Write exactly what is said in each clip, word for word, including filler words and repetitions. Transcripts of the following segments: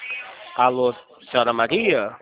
Alô, senhora Maria?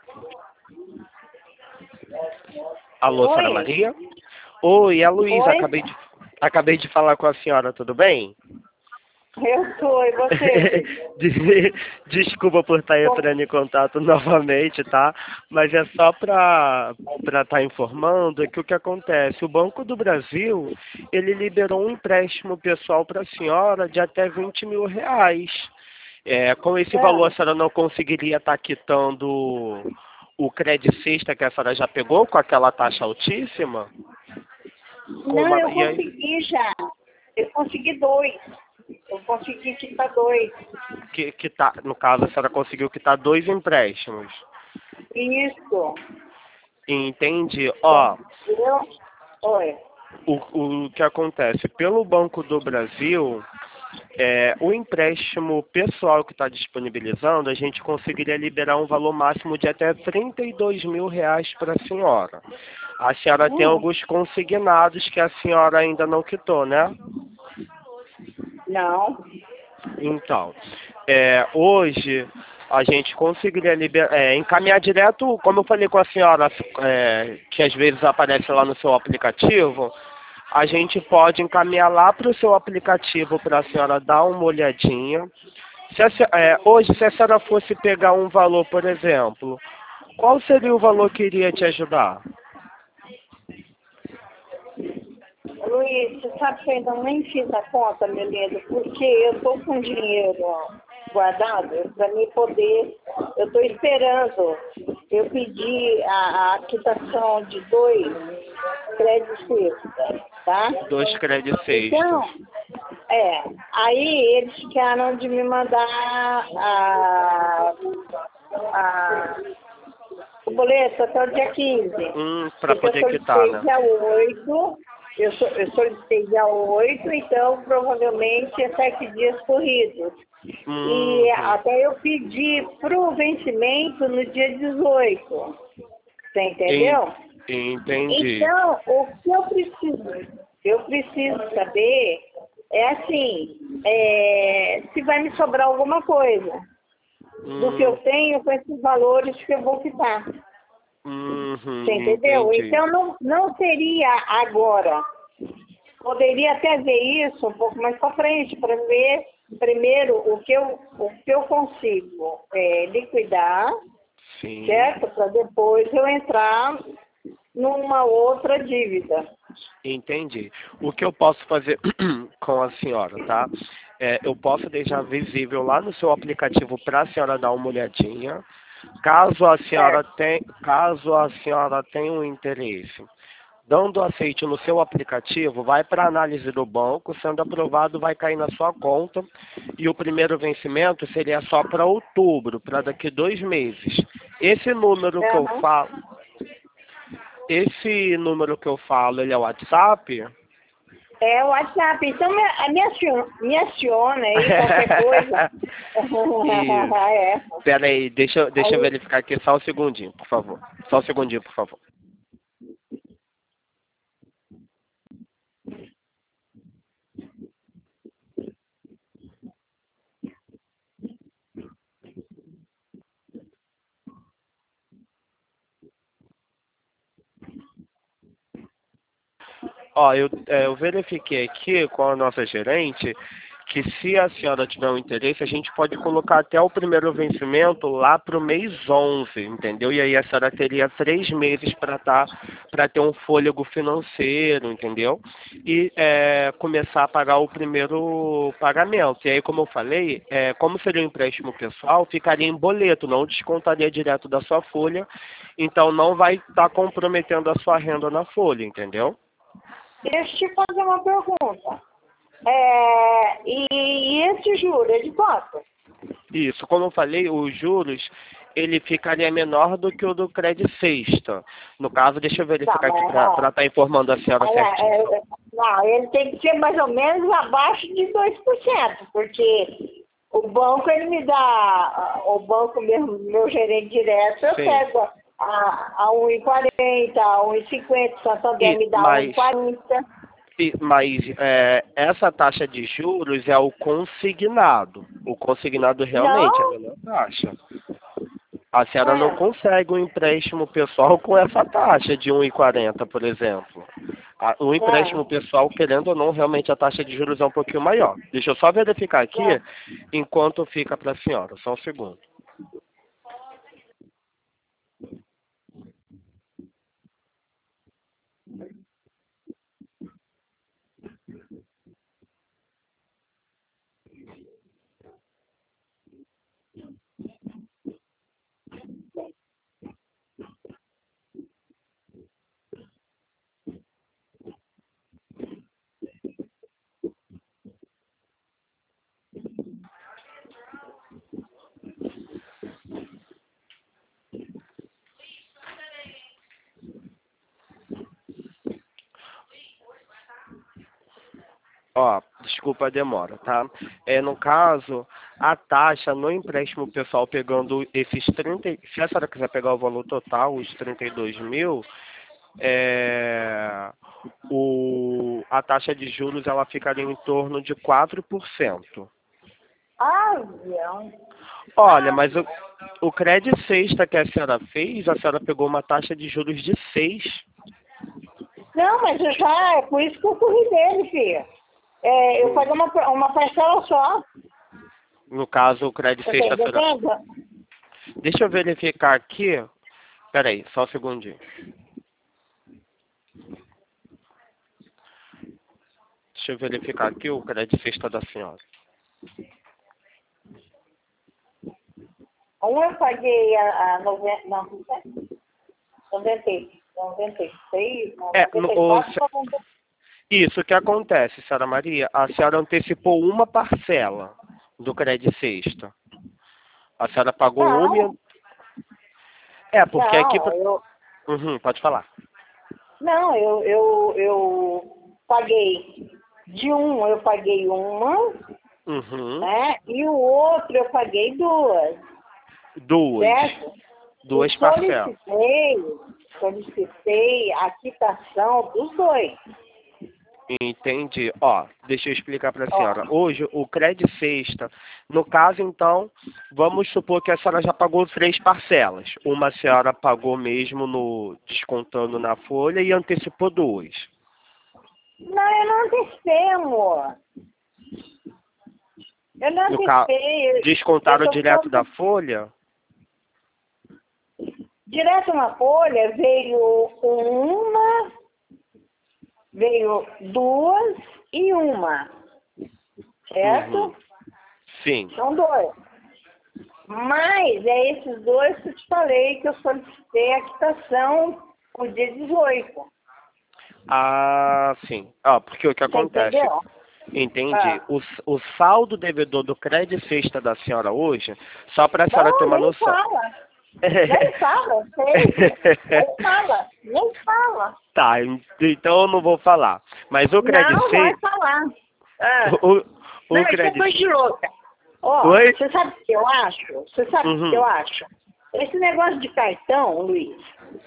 Alô, senhora Oi, Maria? Oi, é a Luísa, oi, acabei de, acabei de falar com a senhora, tudo bem? eu sou, e você? Des- Desculpa por estar Bom, entrando em contato novamente, tá? Mas é só para para estar informando que o que acontece, o Banco do Brasil, ele liberou um empréstimo pessoal para a senhora de até vinte mil reais. É, com esse valor, a ah, senhora não conseguiria estar quitando o crédito sexta que a senhora já pegou com aquela taxa altíssima? Com não, uma, eu e aí, consegui já. Eu consegui dois. Eu consegui quitar dois. que, que tá, no caso, a senhora conseguiu quitar dois empréstimos. Isso. Entende? Ó, Eu, oi. o, o que acontece? Pelo Banco do Brasil, é, o empréstimo pessoal que está disponibilizando, a gente conseguiria liberar um valor máximo de até trinta e dois mil reais para a senhora. A senhora tem Hum, alguns consignados que a senhora ainda não quitou, né? não. Então, é, hoje a gente conseguiria liber- é, encaminhar direto, como eu falei com a senhora, é, que às vezes aparece lá no seu aplicativo, a gente pode encaminhar lá para o seu aplicativo para a senhora dar uma olhadinha. Se a se- é, hoje, se a senhora fosse pegar um valor, por exemplo, qual seria o valor que iria te ajudar? Luiz, você sabe que eu ainda nem fiz a conta, meu lindo, porque eu estou com dinheiro guardado para mim poder. Eu estou esperando. Eu pedi a, a quitação de dois créditos fixos, tá? Dois créditos Então, sextos. é, aí eles ficaram de me mandar a, a, o boleto até o dia quinze. Hum, para Porque eu poder quitar, solicitei né? dia oito, eu, so, eu solicitei dia oito, então provavelmente é sete dias corridos. E Uhum. até eu pedi para o vencimento no dia dezoito. Você En- entendeu? Entendi. Então, o que eu preciso, eu preciso saber é assim, é, se vai me sobrar alguma coisa do que eu Hum, tenho com esses valores que eu vou quitar. Você uhum, entendeu? entendi. Então não, não seria agora. Poderia até ver isso um pouco mais para frente, para ver primeiro o que eu, o que eu consigo é, liquidar, Sim, certo? Para depois eu entrar numa outra dívida. entendi. O que eu posso fazer com a senhora, tá? É, eu posso deixar visível lá no seu aplicativo para a senhora dar uma olhadinha. Caso a senhora Certo. tenha, caso a senhora tenha um interesse, dando aceite no seu aplicativo, vai para a análise do banco, sendo aprovado, vai cair na sua conta. E o primeiro vencimento seria só para outubro, para daqui dois meses. Esse número que eu Aham. falo, esse número que eu falo, ele é o WhatsApp? É o WhatsApp. Então me, me, aciona, me aciona aí qualquer coisa. Isso. é. Pera aí, deixa, eu- deixa eu Aí, verificar aqui só um segundinho, por favor. Só um segundinho, por favor. Ó, eu, é, eu verifiquei aqui com a nossa gerente que se a senhora tiver um interesse, a gente pode colocar até o primeiro vencimento lá para o mês onze, entendeu? E aí a senhora teria três meses para tá, para ter um fôlego financeiro, entendeu? E é, começar a pagar o primeiro pagamento. E aí, como eu falei, é, como seria um empréstimo pessoal, ficaria em boleto, não descontaria direto da sua folha, então não vai estar comprometendo a sua renda na folha, entendeu? deixa eu te fazer uma pergunta. É, e, e esse juro, é de quanto? Isso, como eu falei, os juros ele ficaria menor do que o do crédito sexta. No caso, deixa eu Tá, verificar aqui mas, para ó, estar informando a senhora olha, certinho. é, é, não, ele tem que ser mais ou menos abaixo de dois por cento, porque o banco, ele me dá, o banco mesmo, meu gerente direto, eu Sim. pego a, a um e quarenta, a um e cinquenta, Santander E, me dá mas um e quarenta. E- Mas é, essa taxa de juros é o consignado. O consignado realmente é a Não, menor taxa. A senhora não é, consegue um empréstimo pessoal com essa taxa de um e quarenta, por exemplo. A- O é, empréstimo pessoal, querendo ou não, realmente a taxa de juros é um pouquinho maior. Deixa eu só verificar aqui é. enquanto fica para a senhora. Só um segundo. Ó, desculpa a demora, tá? É, no caso, a taxa no empréstimo pessoal pegando esses trinta, e- se a senhora quiser pegar o valor total, os trinta e dois mil, é, o, a taxa de juros ela ficaria em torno de quatro por cento. Avião. Olha, mas o, o crédito sexta que a senhora fez, a senhora pegou uma taxa de juros de seis. Não, mas eu já, é por isso que eu corri dele, filha. É, eu paguei uma, uma parcela só. No caso, o crédito Você tá sexta, a senhora... entendendo? Deixa eu verificar aqui. Peraí, só um segundinho. Deixa eu verificar aqui o crédito sexta da senhora. Um eu paguei a, a noventa, não, noventa, noventa e seis, É, noventa no, e o, quatro, noventa. isso que acontece, senhora Maria. A senhora antecipou uma parcela do crédito sexta. A senhora pagou uma Não, e... É, porque aqui... não, eu, Uhum, pode falar. não, eu, eu, eu paguei de um, eu paguei uma, Uhum. né? E o outro eu paguei duas, Duas. certo? E Duas parcelas. solicitei, solicitei a quitação dos dois. Entendi. Ó, deixa eu explicar para a Ó, senhora. Hoje, o crédito sexta, no caso, então, vamos supor que a senhora já pagou três parcelas. Uma a senhora pagou mesmo no descontando na folha e antecipou duas. não, eu não antecipei, amor. Eu não No caso, antecipei. Eu, eu descontaram tô direto da falando, folha? direto na folha veio uma, veio duas e uma, Uhum. certo? Sim. São dois. Mas é esses dois que eu te falei que eu solicitei a quitação no dia dezoito. Ah, sim. Ah, porque o que Você acontece? entendeu? Entendi. Ah. O, o saldo devedor do crédito sexta da senhora hoje, só para a senhora ter Não, uma nem noção. fala. Nem fala, sei. Nem fala, nem fala. Tá, en- então eu não vou falar. Mas o crédito Não, vai seis, falar. Ah. o, Não, o isso é crédito... coisa de louca. Ó, Oi? você sabe o que eu acho? Você sabe o que eu Uhum. acho? Esse negócio de cartão, Luiz,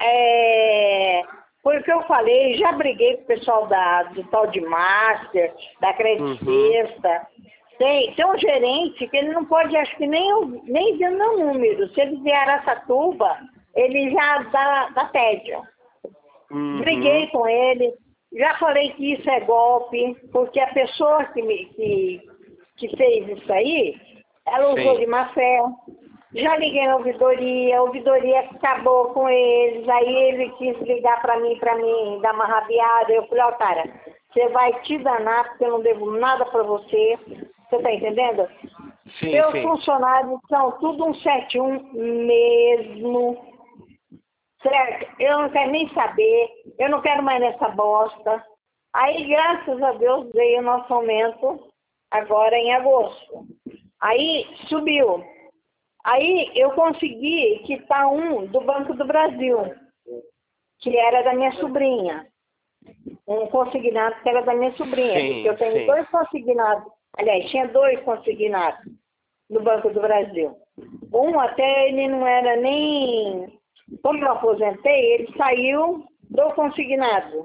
é... foi o que eu falei, já briguei com o pessoal da, do tal de Master, da Crédito Uhum. Sexta. Tem, tem um gerente que ele não pode, acho que nem, eu- nem ver meu número. Se ele vier Araçatuba, ele já dá, dá tédio. Briguei Uhum. com ele, já falei que isso é golpe, porque a pessoa que, me, que, que fez isso aí, ela usou Sim. de má fé. Já liguei na ouvidoria, a ouvidoria acabou com eles, aí ele quis ligar para mim, para mim, dar uma rabiada. Eu falei, ó, cara, você vai te danar porque eu não devo nada para você. Você tá entendendo? Sim, Meus sim. funcionários são tudo um sete um mesmo. Certo? Eu não quero nem saber, eu não quero mais nessa bosta. Aí, graças a Deus, veio o nosso aumento agora em agosto. Aí subiu. Aí eu consegui quitar um do Banco do Brasil, que era da minha sobrinha. Um consignado que era da minha sobrinha, porque Sim, eu tenho sim. dois consignados. Aliás, tinha dois consignados no Banco do Brasil. Um até ele não era nem... Como eu aposentei, ele saiu do consignado.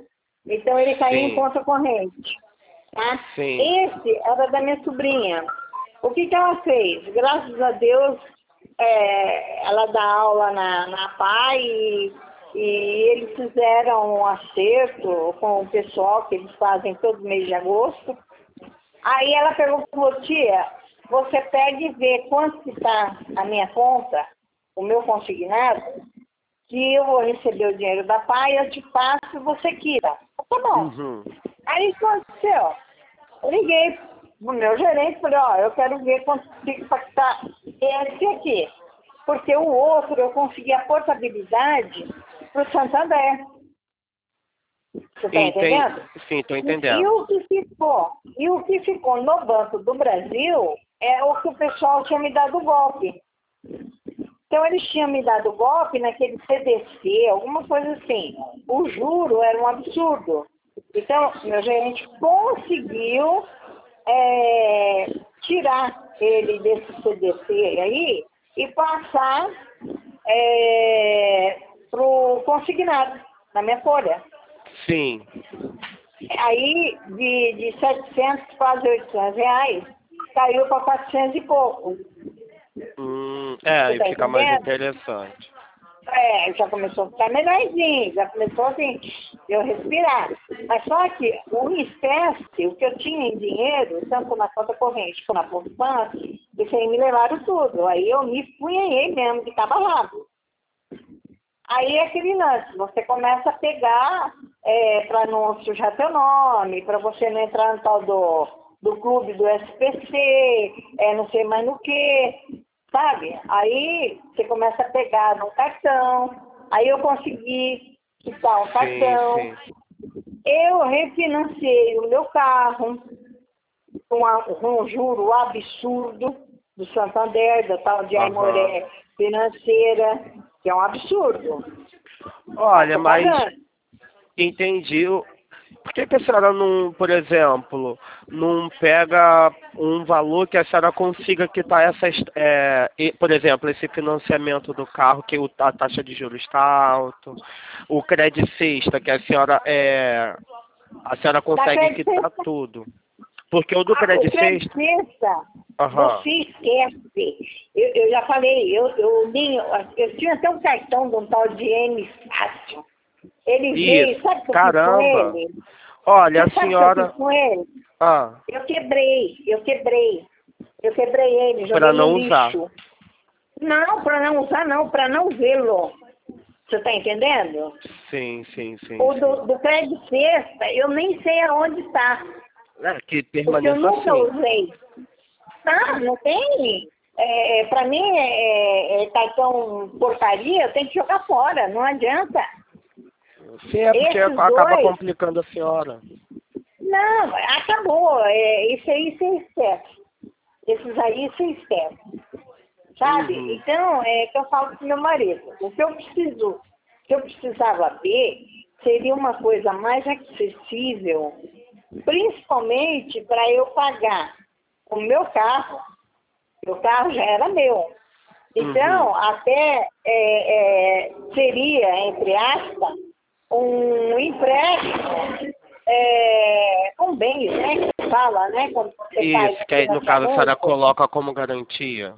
Então ele caiu Sim. em conta corrente. Tá? Sim. Esse era da minha sobrinha. O que, que ela fez? Graças a Deus, é, ela dá aula na, na P A I e, e eles fizeram um acerto com o pessoal que eles fazem todo mês de agosto. Aí ela perguntou, falou, tia, você pega e vê quanto que está a minha conta, o meu consignado, que eu vou receber o dinheiro da P A I, eu te passo e você quita. Tá bom. Uhum. Aí o que aconteceu? Eu liguei pro meu gerente e falei, ó, eu quero ver quanto fica para quitar esse aqui. Porque o outro eu consegui a portabilidade pro Santander. Você está Entendi. entendendo? Sim, estou E, e entendendo. o que ficou? E o que ficou no Banco do Brasil é o que o pessoal tinha me dado golpe. Então eles tinham me dado golpe naquele C D C, alguma coisa assim. O juro era um absurdo. Então, meu gerente conseguiu é, tirar ele desse C D C aí e passar é, para o consignado, na minha folha. Sim. Aí, de, de setecentos, quase oitocentos reais, caiu para quatrocentos e pouco. Hum, é, Você aí tá fica mais entendendo? interessante. É, já começou a ficar melhorzinho, já começou assim, eu respirar. Mas só que o espécie, o que eu tinha em dinheiro, tanto na conta corrente como na poupança, isso aí me levaram tudo. Aí eu me punhei mesmo de cabo a rabo. Aí é aquele lance, você começa a pegar é, para não sujar teu nome, para você não entrar no tal do, do clube do S P C, é, não sei mais no que. Sabe? Aí você começa a pegar no cartão, aí eu consegui quitar o Sim, cartão, sim. eu refinanciei o meu carro com, a, com um juro absurdo do Santander, da tal de Aham. Aimoré Financeira, que é um absurdo. Olha, Estou mas pagando. entendi. Por que, que a senhora não, por exemplo, não pega um valor que a senhora consiga quitar essas, é, e, por exemplo, esse financiamento do carro, que o- a taxa de juros está alto, o crédito sexta, que a senhora, é, a senhora Da consegue crédito quitar sexta, tudo. Porque o do ah, o crédito crédito sexta, sexta, aham, você esquece. Eu, eu já falei, eu, eu, nem, eu tinha até um cartão de um tal de M Fácil. Ele veio, isso, sabe o que eu fiz com caramba. ele? Olha, a Você sabe o que eu fiz senhora, com ele? ah, Eu quebrei, eu quebrei. Eu quebrei ele, para joguei no não usar. lixo. Não, para não usar não, para não vê-lo. Você está entendendo? Sim, sim, sim, O sim. do, do crédito sexta, eu nem sei aonde está. É, que Porque eu permaneça nunca assim. usei. Não, não tem. É, para mim, é, é cartão porcaria, eu tenho que jogar fora, não adianta. Sim, é porque Esses acaba dois, complicando a senhora. não, acabou. É, isso aí você esquece. Esses aí você esquece. Sabe? Uhum. Então, é que eu falo pro meu marido. O que eu preciso, o que eu precisava ver seria uma coisa mais acessível, principalmente para eu pagar o meu carro. O carro já era meu. Uhum. Então, até é, é, seria, entre aspas, um empréstimo é, com bens, né? Que fala, né? Quando você faz Isso, que aí no caso a senhora financiamento. coloca como garantia.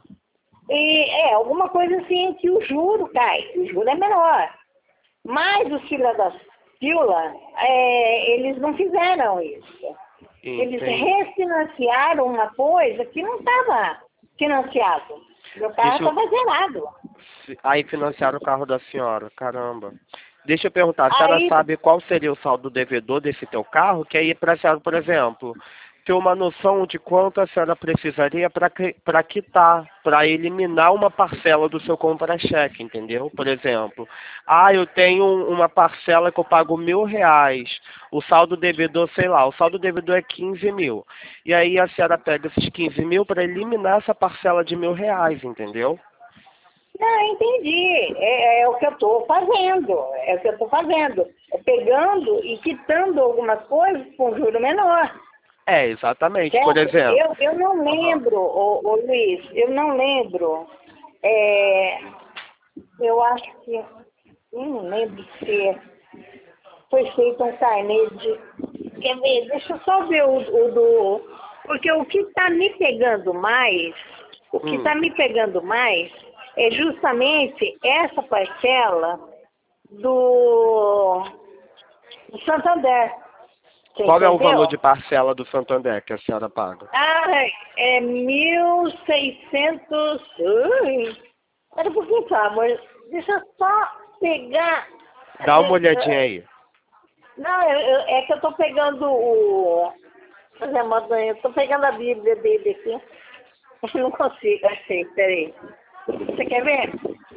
E é alguma coisa assim que o juro cai. O juro é menor. Mas os filhos da fila, é, eles não fizeram isso. Eles Entendi. refinanciaram uma coisa que não estava financiado. Meu carro Deixa eu... estava zerado. Aí financiaram o carro da senhora, caramba. Deixa eu perguntar, a senhora Aí, sabe qual seria o saldo devedor desse teu carro? Que aí para a senhora, por exemplo, ter uma noção de quanto a senhora precisaria para quitar, para eliminar uma parcela do seu compra-cheque, entendeu? Por exemplo, ah, eu tenho uma parcela que eu pago mil reais, o saldo devedor, sei lá, o saldo devedor é quinze mil. E aí a senhora pega esses quinze mil para eliminar essa parcela de mil reais, entendeu? não, entendi. É, é o que eu estou fazendo. É o que eu estou fazendo. É pegando e quitando algumas coisas com juro menor. É, exatamente. Por Certo? exemplo. Eu, eu não Aham. lembro, ô, ô Luiz, eu não lembro. É, eu acho que. Eu não lembro se. foi feito um carnê de... Quer ver? Deixa eu só ver o, o do... Porque o que está me pegando mais, o que está Hum. me pegando mais é justamente essa parcela do, do Santander. Você Qual é o entendeu? valor de parcela do Santander que a senhora paga? Ah, é mil e seiscentos... Ui, era um pouquinho só, amor. Deixa eu só pegar... Dá uma olhadinha aí. Não, eu, eu, é que eu tô pegando o... Por exemplo, eu tô pegando a Bíblia dele aqui. Eu não consigo, achei, peraí. Você quer ver?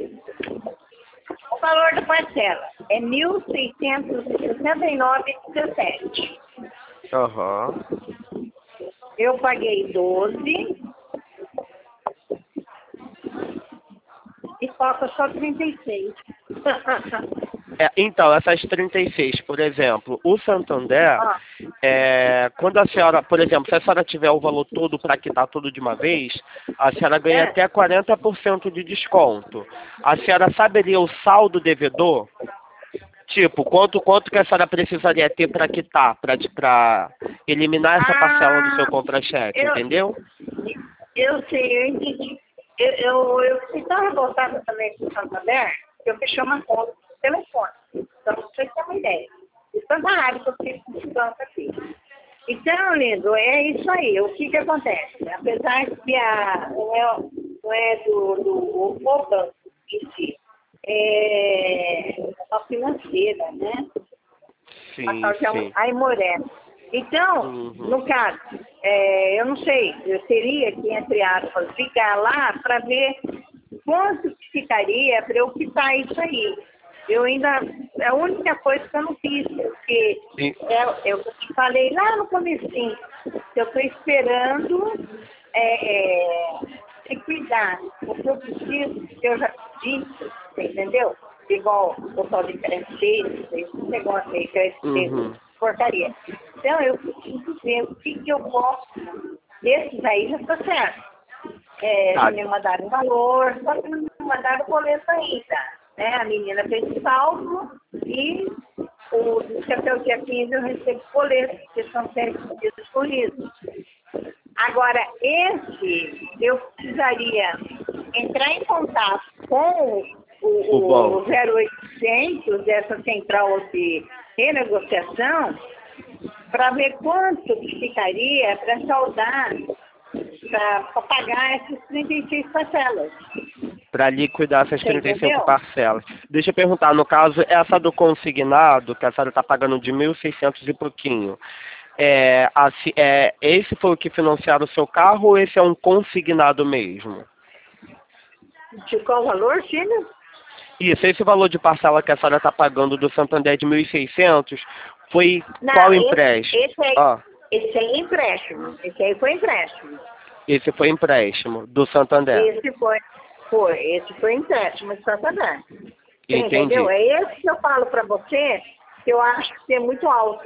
O valor da parcela é mil seiscentos e sessenta e nove reais e dezessete centavos. Aham. Eu paguei doze e falta só trinta e seis. É, então, essas trinta e seis, por exemplo, o Santander, Ah, é, quando a senhora, por exemplo, se a senhora tiver o valor todo para quitar tudo de uma vez, a senhora ganha é. até quarenta por cento de desconto. A senhora saberia o saldo devedor? Tipo, quanto, quanto que a senhora precisaria ter para quitar, para eliminar essa parcela do seu Ah, contra-cheque, eu, entendeu? eu sei, eu entendi. Eu, eu, eu fiquei tão revoltada também com o Santander que eu fechei uma conta no telefone. Então, pra vocês terem uma ideia. De tanta raiva que eu fiquei com esse banco aqui. Então, lindo, é isso aí. O que que acontece? Apesar que a, não é, não é do, do o banco em si, é a financeira, né? A Sim, tal de sim. Aimoré. Então, Uhum. no caso, é, eu não sei, eu teria que, entre aspas, ficar lá para ver quanto que ficaria para eu quitar isso aí. Eu ainda, é a única coisa que eu não fiz, porque E- é, eu te falei lá no comecinho, que eu estou esperando é, é, se cuidar. O que eu preciso, que eu já pedi, você entendeu? Igual o tal de crescer, esse negócio aí, crescer, Uhum. porcaria. Então, eu preciso ver o que, que eu posso. Desses aí já está certo. É, Tá. já me mandaram um valor, só que não me mandaram o boleto ainda. Né? A menina fez o saldo e o, diz que até o dia quinze eu recebo o boleto, que são sempre dias corridos. Agora, esse, eu precisaria entrar em contato com o, O o, banco. o zero oitocentos dessa central de renegociação para ver quanto que ficaria para saldar, para pagar essas trinta e seis parcelas. Para liquidar essas Você trinta e cinco entendeu? parcelas. Deixa eu perguntar, no caso, essa do consignado, que a senhora está pagando de mil e seiscentos e pouquinho, é, assim, é, esse foi o que financiaram o seu carro ou esse é um consignado mesmo? De qual valor, filho? Isso, esse valor de parcela que a senhora está pagando do Santander de mil e seiscentos foi Não, qual esse, empréstimo? esse, aí, Ó, esse aí é empréstimo. Esse aí foi empréstimo. esse foi empréstimo do Santander. Esse foi, foi, esse foi empréstimo de Santander. Você entendeu? Entendi. É esse que eu falo para você, que eu acho que é muito alto.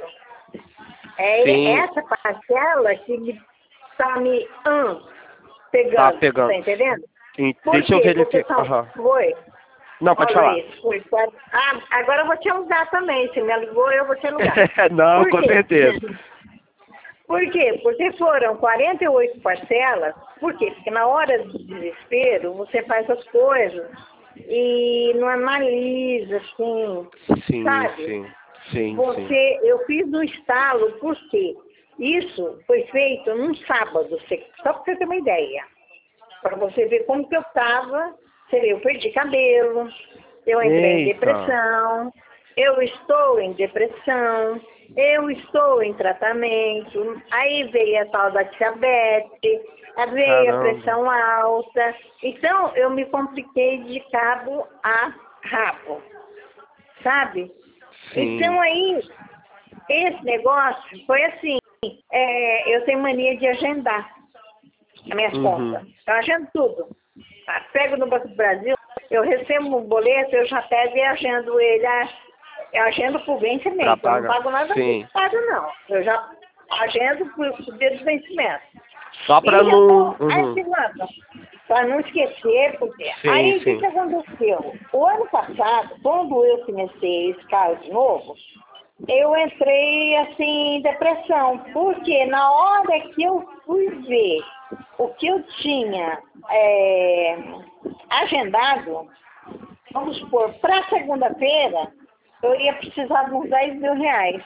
É Sim. essa parcela que está me hum, pegando, Tá pegando. tá entendendo? E Por deixa eu quê? Porque verificar. são, Aham. foi. Não, pode Ó, falar. Luiz, foi. quatro- Ah, agora eu vou te alugar também. Se me alugou, eu vou te alugar. Não, Por com quê? certeza. Por quê? Porque foram quarenta e oito parcelas. Por quê? Porque na hora do desespero, você faz as coisas e não analisa, assim, Sim, sabe? sim, sim, Você, sim. eu fiz no estalo, por quê? Isso foi feito num sábado, você- só para você ter uma ideia. Para você ver como que eu estava. Eu perdi cabelo, eu entrei em Eita. depressão, eu estou em depressão, eu estou em tratamento, aí veio a tal da diabetes, aí veio a Caramba. pressão alta. Então, eu me compliquei de cabo a rabo, sabe? Sim. Então, aí, esse negócio foi assim, é, eu tenho mania de agendar as minhas Uhum. contas. Eu agendo tudo. Tá? Pego no Banco do Brasil, eu recebo um boleto, eu já pego e agendo ele. ah, Eu agendo por Pra vencimento. Eu não pagar. pago nada Sim. antecipado, não. Eu já agendo por, por dia do vencimento. Só E pra já não. tô Uhum. arquivando. Para não esquecer, porque... Sim, Aí, o que, sim. que aconteceu? O ano passado, quando eu financei esse carro de novo, eu entrei assim em depressão, porque na hora que eu fui ver o que eu tinha é, agendado, vamos supor, para segunda-feira, eu ia precisar de uns dez mil reais.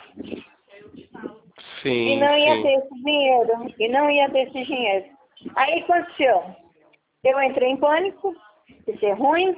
Sim, E não ia sim. ter esse dinheiro, e não ia ter esse dinheiro. Aí aconteceu, eu entrei em pânico, isso é ruim.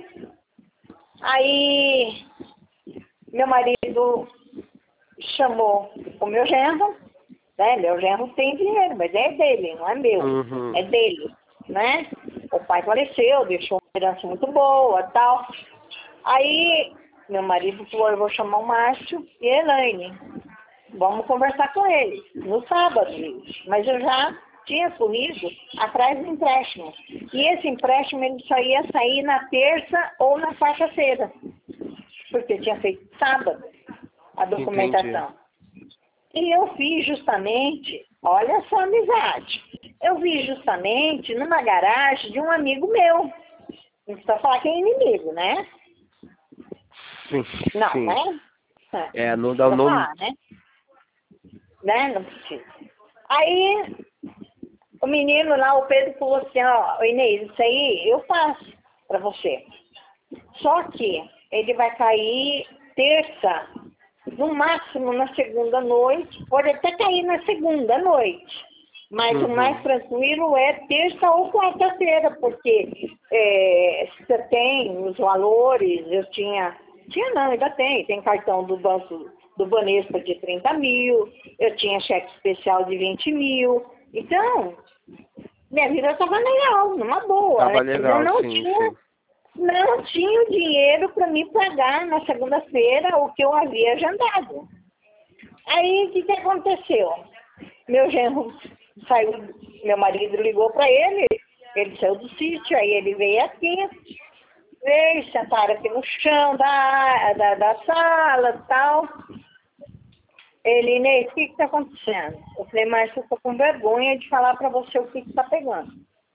Aí meu marido chamou o meu genro, né? Meu genro tem dinheiro, mas é dele, não é meu, Uhum. é dele, né? O pai faleceu, deixou uma herança muito boa, tal. Aí meu marido falou, eu vou chamar o Márcio e a Elaine, vamos conversar com eles no sábado, mas eu já tinha corrido atrás do empréstimo. E esse empréstimo ele só ia sair na terça ou na quarta-feira, porque eu tinha feito sábado a documentação. Entendi. E eu fiz justamente, olha só a amizade, eu vi justamente numa garagem de um amigo meu. Não precisa falar que é inimigo, né? Sim, Não, sim. né? É, não Não dá o precisa nome. falar, né? Né? Não precisa. Aí, o menino lá, o Pedro, falou assim, ó, Inês, isso aí eu faço pra você. Só que ele vai cair terça, no máximo na segunda noite, pode até cair na segunda noite. Mas Uhum. o mais tranquilo é terça ou quarta-feira, porque é, você tem os valores, eu tinha, tinha não, ainda tem, tem cartão do banco do Banespa de trinta mil, eu tinha cheque especial de vinte mil, então minha vida estava legal, numa boa, Tava né? Mas eu legal, não sim, tinha, sim. não tinha o dinheiro para me pagar na segunda-feira o que eu havia agendado. Aí o que, que aconteceu? Meu genro saiu, meu marido ligou para ele, ele saiu do sítio, aí ele veio aqui, veio, sentaram aqui no chão da, da, da sala e tal. Ele, Inês, o que está acontecendo? Eu falei, mas eu estou com vergonha de falar para você o que está pegando.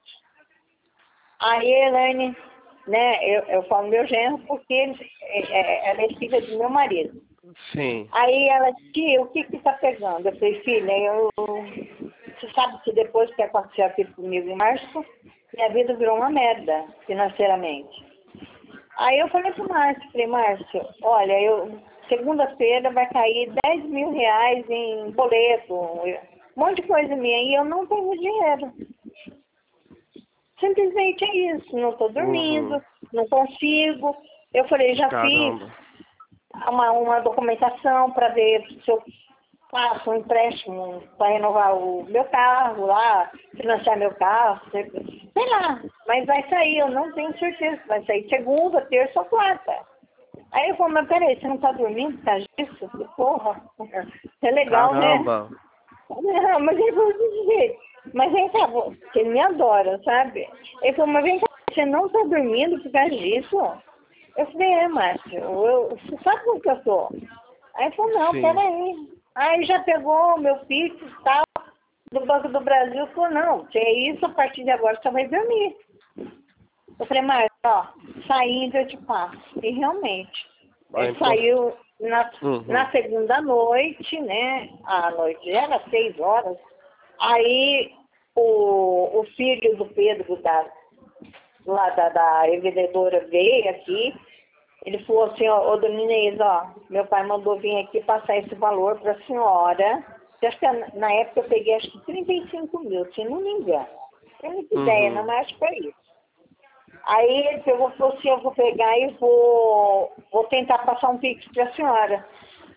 Aí a Elaine, né, eu, eu falo meu genro porque ele, é, ela é filha do meu marido. Sim. Aí ela, tia, o que que tá pegando? Eu falei, filha, eu, você sabe que depois que aconteceu aqui comigo em março, minha vida virou uma merda financeiramente. Aí eu falei pro Márcio, falei, Márcio, olha, eu segunda-feira vai cair dez mil reais em boleto, um monte de coisa minha, e eu não tenho dinheiro. Simplesmente é isso, não estou dormindo, Uhum. não consigo. Eu falei, já fiz Caramba. uma, uma documentação para ver se eu faço um empréstimo para renovar o meu carro lá, financiar meu carro, sei, sei lá, mas vai sair, eu não tenho certeza, vai sair segunda, terça ou quarta. Aí eu falei, mas peraí, você não está dormindo por causa disso? Eu falei, porra, é legal, né? Caramba. Não, mas ele falou desse jeito. Mas vem cá, porque ele me adora, sabe? Ele falou, mas vem cá, você não está dormindo por causa disso? Eu falei, é, Márcio, eu, você sabe como que eu tô? Aí ele falou, não, Sim. peraí. Aí já pegou o meu Pix e tal, do Banco do Brasil, falou, não, se é isso, a partir de agora você vai dormir. Eu falei, Márcio, ó, saindo eu te passo. E realmente, Ah, ele então. saiu na, Uhum. na segunda noite, né? A noite já era seis horas. Aí o, o filho do Pedro, da, lá da, da revendedora, veio aqui. Ele falou assim, ó, ô dona Inês, ó, meu pai mandou vir aqui passar esse valor para a senhora. Acho que na época eu peguei acho que trinta e cinco mil, se não me engano. Não tenho muita ideia, não, Uhum. mas acho que foi isso. Aí ele pegou e falou assim, eu vou pegar e vou, vou tentar passar um pix para a senhora.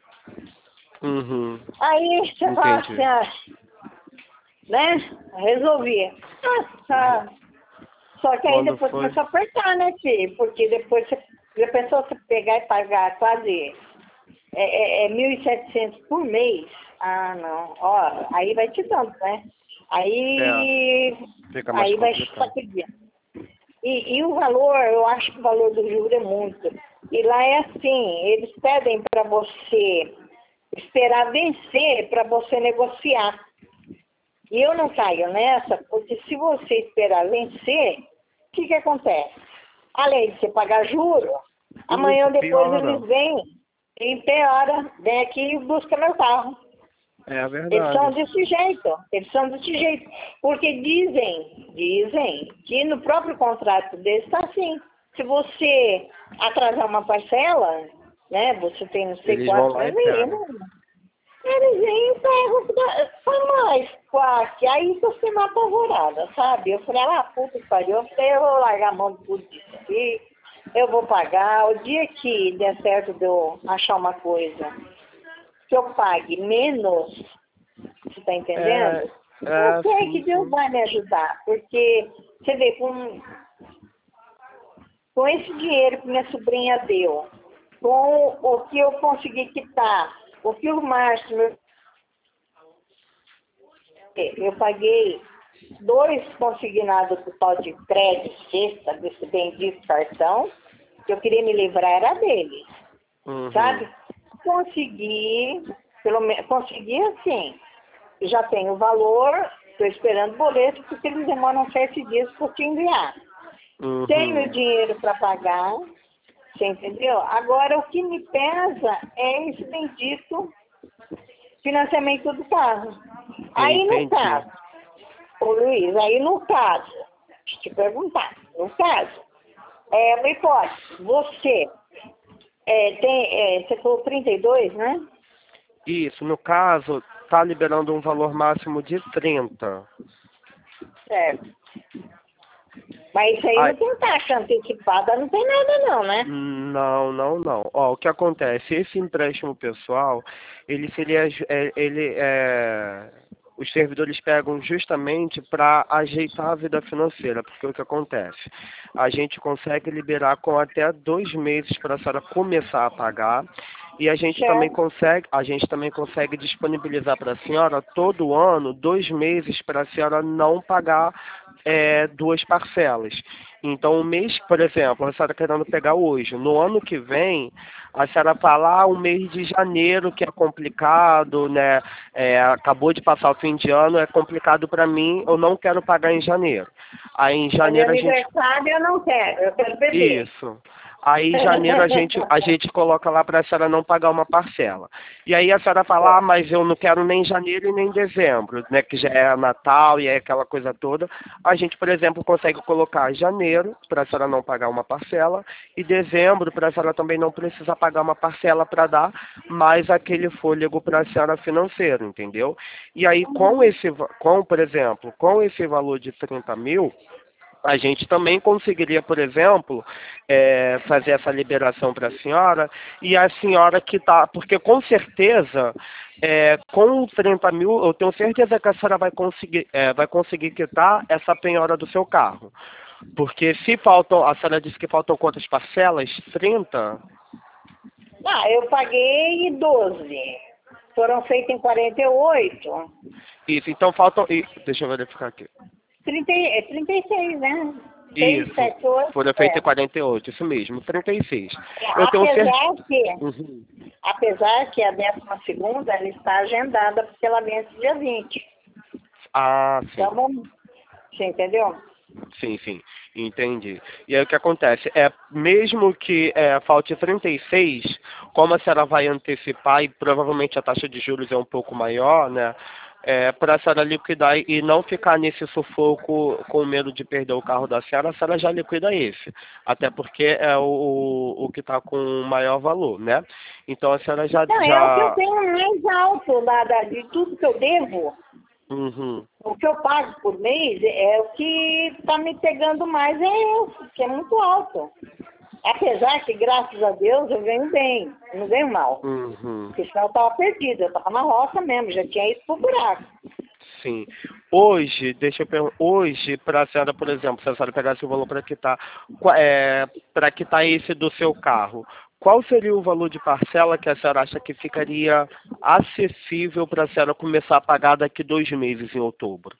Uhum. Aí você fala assim, Entendi. ah, né? Resolvi. Ah, tá. Só que aí Quando depois foi? começou a apertar, né, filho? Porque depois você, já pensou você pegar e pagar quase é, é, é mil e setecentos por mês? Ah, não. Ó, aí vai te dando, né? É, Aí, fica mais aí vai complicado. sacudindo. E, e o valor, eu acho que o valor do juro é muito. E lá é assim, eles pedem para você esperar vencer para você negociar. E eu não caio nessa, porque se você esperar vencer, o que, que acontece? Além de você pagar juro, Isso amanhã depois piora. eles vêm empeora, vem aqui e busca meu carro. É Eles são verdade. desse jeito, eles são desse jeito. Porque dizem, dizem que no próprio contrato deles está assim. Se você atrasar uma parcela, né, você tem não sei Eles vão quantos lá e meses, pegam. eles vêm e pegam para nós, quase. Aí eu fiquei mais apavorada, sabe? Eu falei, ah, puta que pariu, eu falei, eu vou largar a mão de tudo isso aqui, eu vou pagar. O dia que der certo de eu achar uma coisa que eu pague menos, você está É, entendendo? Eu é, sei que sim, Deus sim. vai me ajudar, porque você vê, com, com esse dinheiro que minha sobrinha deu, com o que eu consegui quitar, o que o Márcio, meu, eu paguei dois consignados por tal de crédito, sexta, desse bendito cartão, que eu queria me livrar era dele, Uhum. sabe? Consegui, pelo menos, consegui assim. Já tenho o valor, estou esperando o boleto, porque eles demoram sete dias para te enviar. Tenho Uhum. dinheiro para pagar, você entendeu? Agora, o que me pesa é esse bendito financiamento do carro. Aí, no Entendi. caso, ô Luiz, aí no caso, deixa eu te perguntar, no caso, é uma hipótese, você é, tem, é, você falou trinta e dois, né? Isso, no caso, tá liberando um valor máximo de trinta. Certo. Mas isso aí Ai, não tem taxa antecipada, não tem nada não, né? não, não, não. Ó, o que acontece? Esse empréstimo pessoal, ele seria, é, ele é, os servidores pegam justamente para ajeitar a vida financeira, porque o que acontece? A gente consegue liberar com até dois meses para a senhora começar a pagar. E a gente também Certo. consegue, a gente também consegue disponibilizar para a senhora todo ano dois meses para a senhora não pagar é, duas parcelas. Então, o mês, por exemplo, a senhora querendo pegar hoje, no ano que vem, a senhora fala, ah, o mês de janeiro que é complicado, né? É, acabou de passar o fim de ano, é complicado para mim, eu não quero pagar em janeiro. Aí em É meu janeiro a gente aniversário, eu não quero, eu quero beber. isso. Aí em janeiro a gente, a gente coloca lá para a senhora não pagar uma parcela. E aí a senhora fala, ah, mas eu não quero nem janeiro e nem dezembro, né? Que já é Natal e é aquela coisa toda. A gente, por exemplo, consegue colocar janeiro para a senhora não pagar uma parcela e dezembro para a senhora também não precisar pagar uma parcela para dar mais aquele fôlego para a senhora financeiro, entendeu? E aí com esse, va- com, por exemplo, com esse valor de trinta mil, a gente também conseguiria, por exemplo, é, fazer essa liberação para a senhora e a senhora que está, porque com certeza, é, com trinta mil, eu tenho certeza que a senhora vai conseguir, é, vai conseguir quitar essa penhora do seu carro. Porque se faltam, a senhora disse que faltam quantas parcelas? Trinta. Ah, eu paguei doze. Foram feitos em quarenta e oito. Isso, então faltam, e, deixa eu verificar aqui. trinta, é trinta e seis, né? seis, Isso, sete, oito. foram feitas em É. quarenta e oito, isso mesmo, trinta e seis. Eu tenho certeza. Apesar que, Uhum. apesar que a décima segunda ela está agendada porque ela vence dia vinte. Ah, Então, sim. vamos- você entendeu? Sim, sim, entendi. E aí o que acontece? É, mesmo que é, falte trinta e seis, como a senhora vai antecipar e provavelmente a taxa de juros é um pouco maior, né? É, para a senhora liquidar e não ficar nesse sufoco com medo de perder o carro da senhora, a senhora já liquida esse. Até porque é o, o, o que está com maior valor, né? Então a senhora já, Não, é o que eu já... tenho mais alto da, da- de tudo que eu devo. Uhum, O que eu pago por mês é o que está me pegando mais, é esse, que é muito alto. Apesar que, graças a Deus, eu ganho bem, eu não ganho mal. uhum. Porque senão eu estava perdida, eu estava na roça mesmo, já tinha ido pro buraco. Sim. Hoje, deixa eu perguntar, hoje, para a senhora, por exemplo, se a senhora pegasse o valor para quitar, qua- é, para quitar esse do seu carro, qual seria o valor de parcela que a senhora acha que ficaria acessível para a senhora começar a pagar daqui dois meses, em outubro?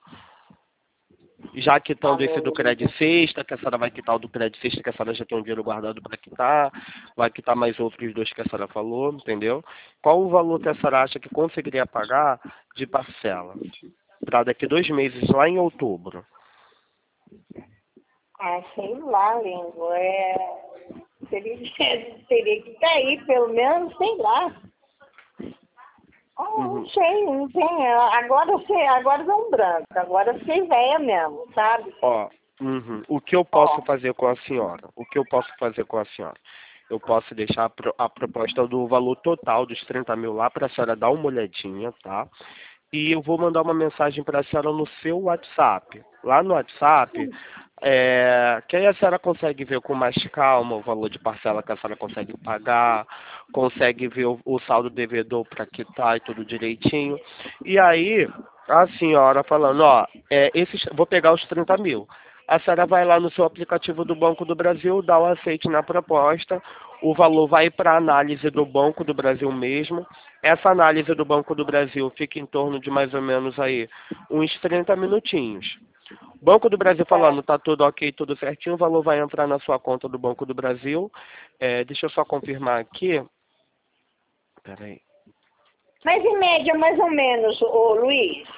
Já Ah, quitando meu esse do Deus. crédito sexta, que a senhora vai quitar o do crédito sexta, que a senhora já tem um dinheiro guardado para quitar, vai quitar mais outros dois que a senhora falou, entendeu? Qual o valor que a senhora acha que conseguiria pagar de parcela? Para daqui dois meses, lá em outubro. Ah, sei lá, lindo. É... Teria, teria que cair, pelo menos, sei lá. Oh, Uhum. Não sei, não tem. Agora eu sei, agora dá um branco. Agora eu sei velha mesmo, sabe? Ó, uhum. O que eu posso fazer com a senhora? O que eu posso fazer com a senhora? Eu posso deixar a, pro- a proposta do valor total dos trinta mil lá para a senhora dar uma olhadinha, tá? E eu vou mandar uma mensagem para a senhora no seu WhatsApp. Lá no WhatsApp, é, que aí a senhora consegue ver com mais calma o valor de parcela que a senhora consegue pagar, consegue ver o, o saldo devedor para quitar e tudo direitinho. E aí, a senhora falando, ó, é, esses, vou pegar os trinta mil. A senhora vai lá no seu aplicativo do Banco do Brasil, dá o aceite na proposta, o valor vai para análise do Banco do Brasil mesmo. Essa análise do Banco do Brasil fica em torno de mais ou menos aí uns trinta minutinhos. Banco do Brasil falando, tá tudo ok, tudo certinho, o valor vai entrar na sua conta do Banco do Brasil. É, deixa eu só confirmar aqui. Peraí. Mas em média, mais ou menos, ô Luiz,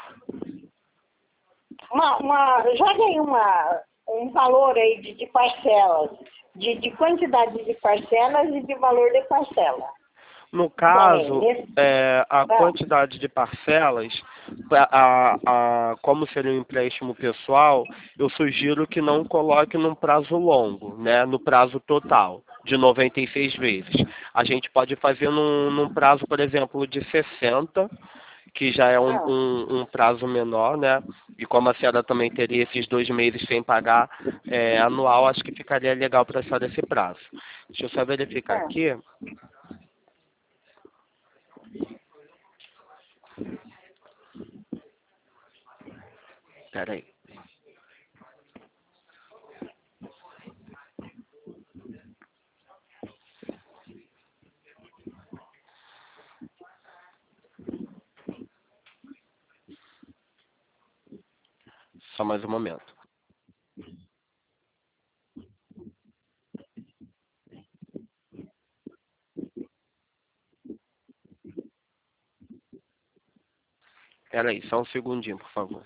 uma, uma, joga aí uma, um valor aí de, de parcelas, de, de quantidade de parcelas e de valor de parcela. No caso, Bem, esse- é, a ah, quantidade de parcelas, a, a, como seria um empréstimo pessoal, eu sugiro que não coloque num prazo longo, né, no prazo total, de noventa e seis vezes. A gente pode fazer num, num prazo, por exemplo, de sessenta, que já é um, ah, um, um prazo menor, né? E como a senhora também teria esses dois meses sem pagar é, anual, acho que ficaria legal para a senhora esse prazo. Deixa eu só verificar ah. aqui. Peraí. Só mais um momento. Peraí, só um segundinho, por favor.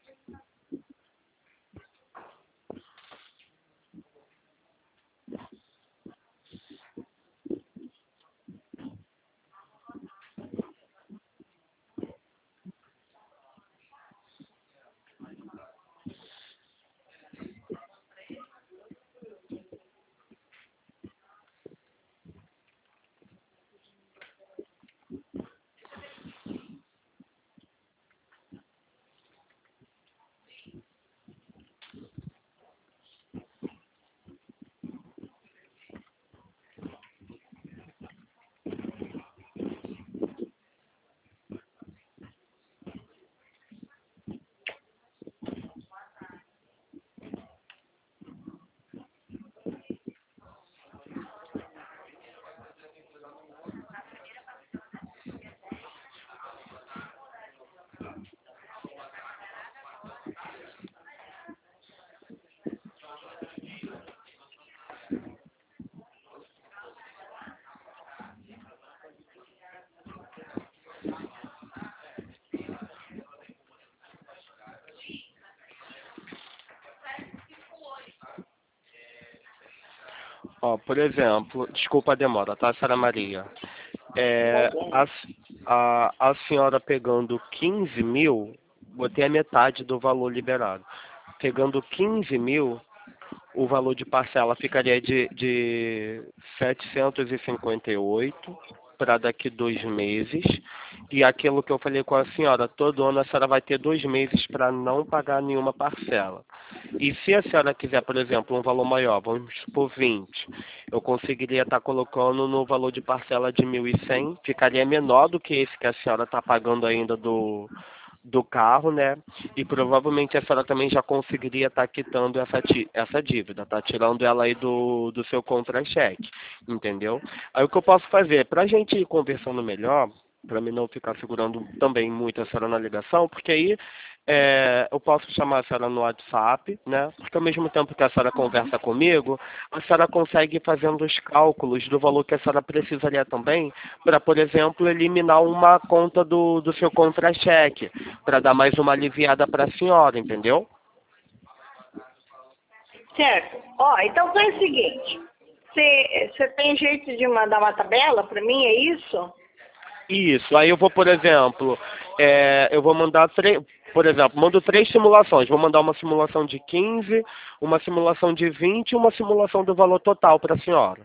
Ó, por exemplo, desculpa a demora, tá, Sara Maria? É, a, a, a senhora pegando quinze mil, botei a metade do valor liberado. Pegando quinze mil, o valor de parcela ficaria de, de setecentos e cinquenta e oito para daqui dois meses. E aquilo que eu falei com a senhora, todo ano a senhora vai ter dois meses para não pagar nenhuma parcela. E se a senhora quiser, por exemplo, um valor maior, vamos supor vinte, eu conseguiria estar colocando no valor de parcela de mil e cem, ficaria menor do que esse que a senhora está pagando ainda do, do carro, né? E provavelmente a senhora também já conseguiria estar quitando essa, ti- essa dívida, tá? Tirando ela aí do, do seu contra-cheque, entendeu? Aí o que eu posso fazer, para a gente ir conversando melhor, para mim não ficar segurando também muito a senhora na ligação, porque aí é, eu posso chamar a senhora no WhatsApp, né? Porque ao mesmo tempo que a senhora conversa comigo, a senhora consegue ir fazendo os cálculos do valor que a senhora precisaria também para, por exemplo, eliminar uma conta do, do seu contra-cheque, para dar mais uma aliviada para a senhora, entendeu? Certo. Ó, então faz o seguinte. Você tem jeito de mandar uma tabela para mim, é isso? Isso, aí eu vou, por exemplo, é, eu vou mandar três, por exemplo, mando três simulações. Vou mandar uma simulação de quinze, uma simulação de vinte e uma simulação do valor total para a senhora.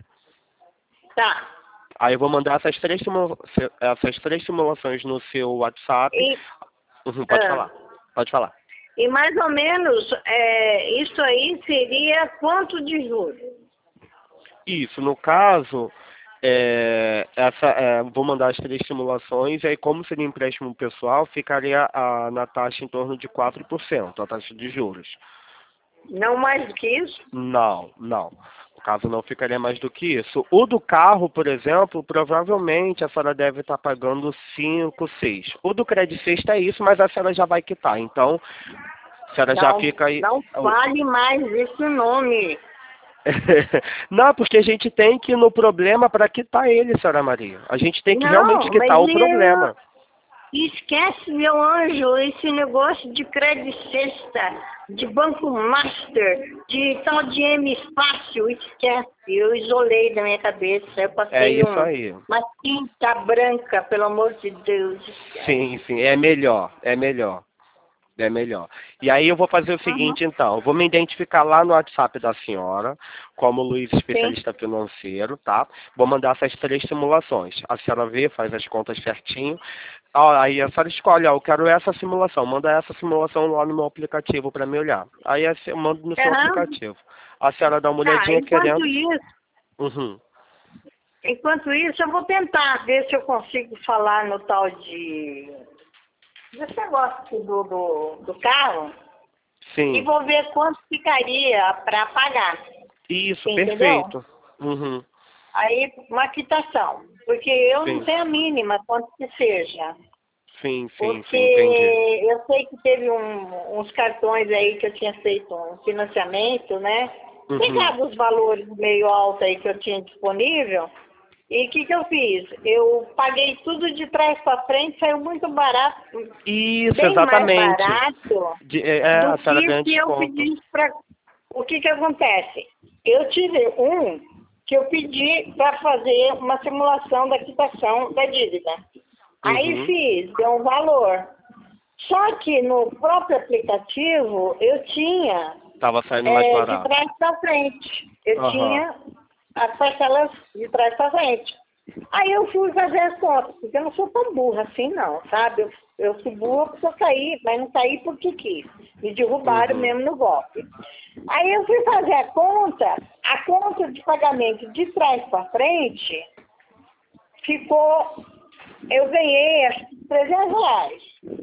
Tá. Aí eu vou mandar essas três, simula essas três simulações no seu WhatsApp. E, Uhum, pode ah, falar, pode falar. E mais ou menos, é, isso aí seria quanto de juros? Isso, no caso, é, essa, é, vou mandar as três simulações, e aí como seria empréstimo pessoal, ficaria a, na taxa em torno de quatro por cento, a taxa de juros. Não mais do que isso? Não, não. No caso, não ficaria mais do que isso. O do carro, por exemplo, provavelmente a senhora deve estar pagando cinco, seis. O do crédito sexta é isso, mas a senhora já vai quitar. Então, a senhora Não, já fica aí... não fale mais esse nome. Não, porque a gente tem que ir no problema para quitar ele, senhora Maria. A gente tem que Não, realmente mas quitar o eu- problema. Esquece, meu anjo, esse negócio de crédito sexta, de banco master, de tal de M fácil, esquece. Eu isolei da minha cabeça, eu É passei isso um, aí. uma tinta branca, pelo amor de Deus. Sim, sim, é melhor, é melhor. É melhor. E aí eu vou fazer o Uhum. seguinte, então. Eu vou me identificar lá no WhatsApp da senhora, como Luiz, Sim. especialista financeiro, tá? Vou mandar essas três simulações. A senhora vê, faz as contas certinho. Ó, aí a senhora escolhe, ó, eu quero essa simulação. Manda essa simulação lá no meu aplicativo para me olhar. Aí eu mando no seu Uhum. aplicativo. A senhora dá uma Tá, olhadinha enquanto querendo... isso, Uhum. enquanto isso, eu vou tentar ver se eu consigo falar no tal de... desse negócio aqui do, do, do carro. E Sim. vou ver quanto ficaria para pagar. Isso, Entendeu? perfeito. Uhum. Aí, uma quitação. Porque eu Sim. não tenho a mínima, quanto que seja. Sim, sim, Porque sim, entendi. eu sei que teve um- uns cartões aí que eu tinha feito um financiamento, né? Uhum. Pegado os valores meio altos aí que eu tinha disponível. E o que, que eu fiz? Eu paguei tudo de trás para frente, saiu muito barato, Isso, bem mais exatamente. barato De, é, é, do a senhora que ganha se eu desconto. pedisse para... O que que acontece? Eu tive um que eu pedi para fazer uma simulação da quitação da dívida. Aí Uhum. fiz, deu um valor. Só que no próprio aplicativo eu tinha Tava saindo mais é, de barato. trás para frente. Eu Aham. tinha as parcelas de trás para frente. Aí eu fui fazer as contas, porque eu não sou tão burra assim não, sabe? Eu, eu fui burra porque eu caí, mas não caí porque quis. Me derrubaram Uhum. mesmo no golpe. Aí eu fui fazer a conta, a conta de pagamento de trás para frente ficou, eu ganhei acho que trezentos reais.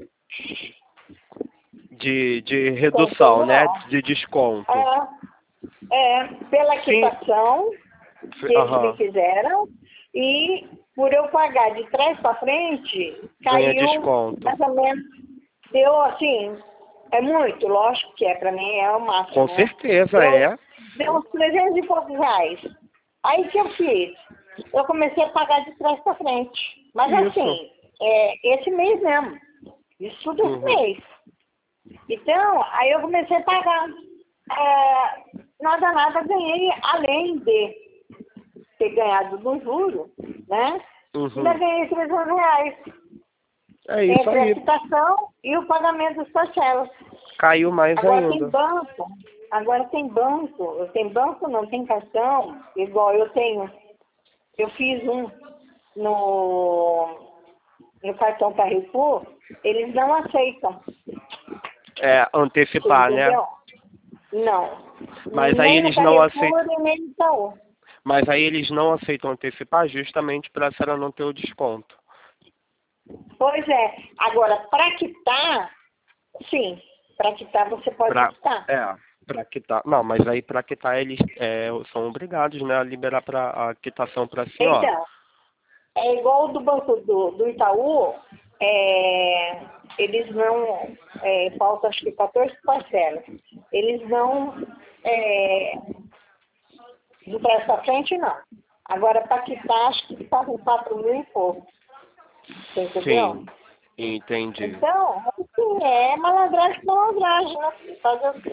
De, de redução, né? Entendeu? De desconto. É, é, pela Sim. quitação que eles me Aham. fizeram e por eu pagar de trás para frente, Ganha caiu desconto. mais ou menos, deu assim, é muito, lógico que é, para mim é o máximo. Com né? certeza, Deu, é. deu uns trezentos e poucos reais. Aí o que eu fiz? Eu comecei a pagar de trás para frente. Mas Isso. assim, é, esse mês mesmo. Isso tudo esse Uhum. mês. Então, aí eu comecei a pagar. É, nada, nada ganhei, além de ter ganhado no juro, né? Ainda Uhum. ganhei trezentos reais. É isso Entre a aí. quitação e o pagamento das parcelas. Caiu mais Agora tem ainda. banco, agora tem banco, tem banco não, tem cartão, igual eu tenho, eu fiz um no, no cartão Carrefour, eles não aceitam, É, você antecipar, né? entendeu? Não, Mas aí nem no eles não Carrefour aceitam. e nem no Itaú. Mas aí eles não aceitam antecipar justamente para a senhora não ter o desconto. Pois é, agora para quitar, sim, para quitar você pode Pra, quitar. é, para quitar. Não, mas aí para quitar eles é, são obrigados, né, a liberar pra, a quitação para a senhora. Então, é igual do banco do, do Itaú, é, eles não, é, falta acho que quatorze parcelas, eles não, é, do trás para frente não. Agora para quitar, acho que está com quatro mil e pouco, você entendeu? Sim, entendi. Então, assim, é malandragem, malandragem, né? Fazer o quê?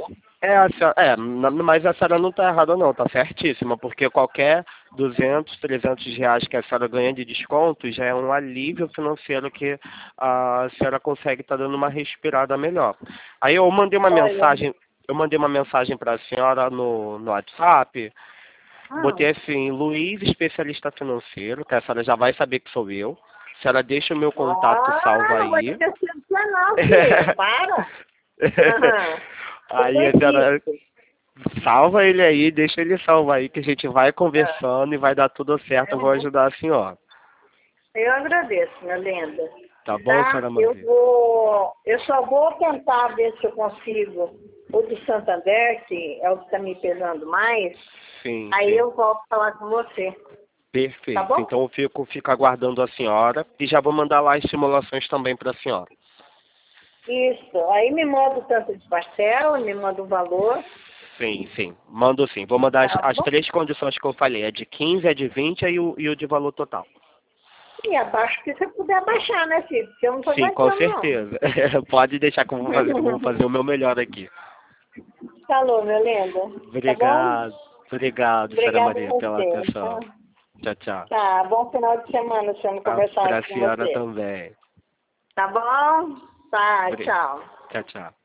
É, a senhora, é, na- mas a senhora não está errada não, está certíssima, porque qualquer duzentos, trezentos reais que a senhora ganha de desconto já é um alívio financeiro que a senhora consegue estar dando uma respirada melhor. Aí eu mandei uma Olha, mensagem, eu mandei uma mensagem para a senhora no, no WhatsApp, ah, botei assim, Luiz, especialista financeiro, que a senhora já vai saber que sou eu. A senhora deixa o meu contato salvo ah, não vou te aí. decepcionar, filho, para. Aham, Aí a senhora acredito. salva ele aí, deixa ele salvo aí, que a gente vai Ah, conversando e vai dar tudo certo. Eu vou uhum. ajudar a senhora. Eu agradeço, minha linda. Tá bom, Tá? senhora Eu Maria? vou, eu só vou tentar ver se eu consigo o do Santander, que é o que está me pesando mais. Sim, Aí sim. eu volto falar com você. Tá Perfeito. bom? Então eu fico, fico aguardando a senhora e já vou mandar lá as simulações também para a senhora. Isso. Aí me manda o tanto de parcela, me manda o valor. Sim, sim. Mando sim. Vou mandar as, Tá as bom? três condições que eu falei. É de quinze, é de vinte e o, e o de valor total. E abaixo que você puder abaixar, né, filho? Porque eu não tô Sim, com aguentando, não. certeza. Pode deixar que eu vou fazer, vou fazer o meu melhor aqui. Falou, meu lindo. Tá bom? Obrigado. Obrigado, senhora Obrigada a Maria, pela você. Tá? atenção. Tchau, tchau. Tá, bom final de semana se eu não conversar Para a com senhora você. também. Tá bom? Tá, Obri- tchau. Tchau, tchau.